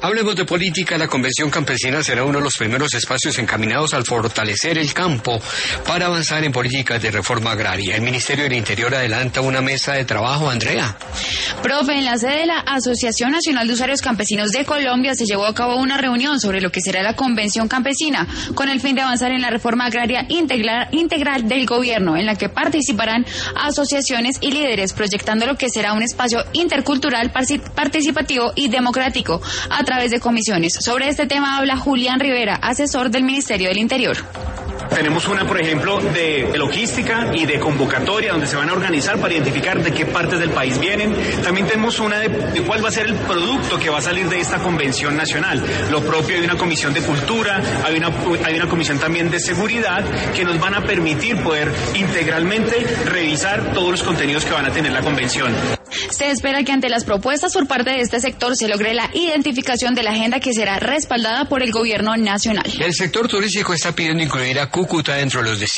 Hablemos de política. La Convención Campesina será uno de los primeros espacios encaminados al fortalecer el campo para avanzar en políticas de reforma agraria. El Ministerio del Interior adelanta una mesa de trabajo. Andrea. Profe, en la sede de la Asociación Nacional de Usuarios Campesinos de Colombia se llevó a cabo una reunión sobre lo que será la Convención Campesina, con el fin de avanzar en la reforma agraria integral del gobierno, en la que participarán asociaciones y líderes, proyectando lo que será un espacio intercultural, participativo y democrático a través de comisiones. Sobre este tema habla Julián Rivera, asesor del Ministerio del Interior. Tenemos una, por ejemplo, de logística y de convocatoria, donde se van a organizar para identificar de qué partes del país vienen. También tenemos una de cuál va a ser el producto que va a salir de esta convención nacional. Lo propio, hay una comisión de cultura, hay una comisión también de seguridad, que nos van a permitir poder integralmente revisar todos los contenidos que van a tener la convención. Se espera que ante las propuestas por parte de este sector se logre la identificación de la agenda que será respaldada por el gobierno nacional. El sector turístico está pidiendo incluir a Cúcuta dentro de los destinos